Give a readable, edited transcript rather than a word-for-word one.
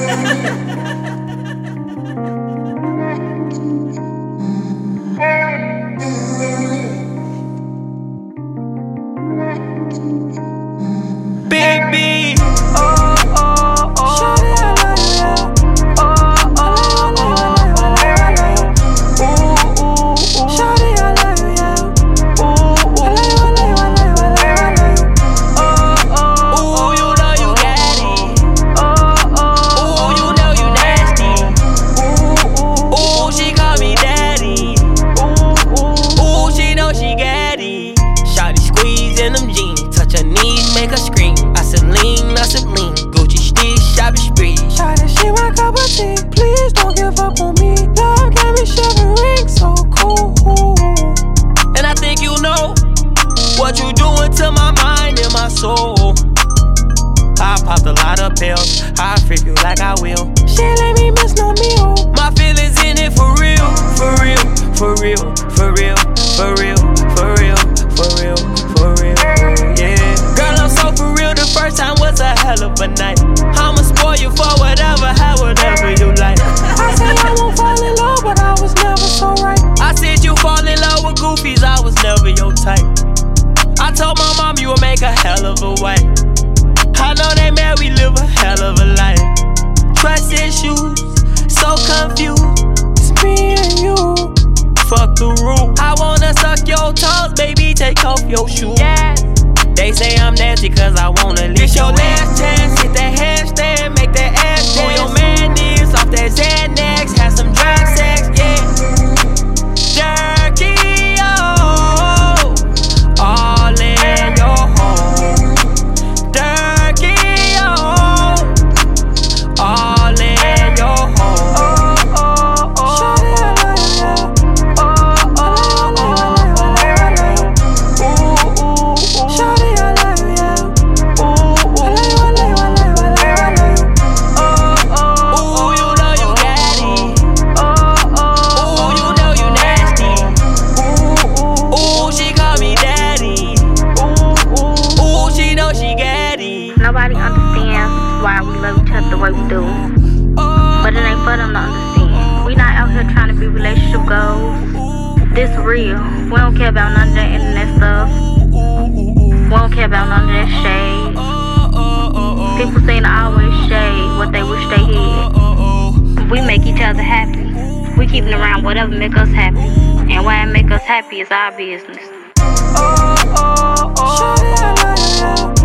Big B. Make her scream. I said lean, Gucci stick, shopping spree. Shawty, she my cup of tea. Please don't give up on me. Love got me shivering, so cool. And I think you know what you doing to my mind and my soul. I popped a lot of pills. I freak you like I will. She let me miss no meal. My feelings in it for real, for real, for real, for real, for real, for real, for real, for real, yeah. Girl, I'm so for real. The first time was a hell of a night. I'ma spoil you for whatever, have whatever you like. I said I won't fall in love, but I was never so right. I said you fall in love with goofies, I was never your type. I told my mom you would make a hell of a wife. I know they mad, we live a hell of a life. Trust issues, so confused. It's me and you. Fuck the rule. I wanna suck your toes, baby, take off your shoes. Yeah. They say I'm nasty cause I wanna leave. It's your last chance, hit that handstand, make that ass dance. Who your man is, off that Xanax, have some drug sex, yeah. Jerky, oh, all in your home. Jerky, oh, all in your home. Nobody understands why we love each other the way we do. But it ain't for them to understand. We not out here trying to be relationship goals. This real. We don't care about none of that internet stuff. We don't care about none of that shade. People seem to always shade what they wish they had. We make each other happy. We keeping around whatever make us happy. And why it make us happy is our business. Shawty, I love you.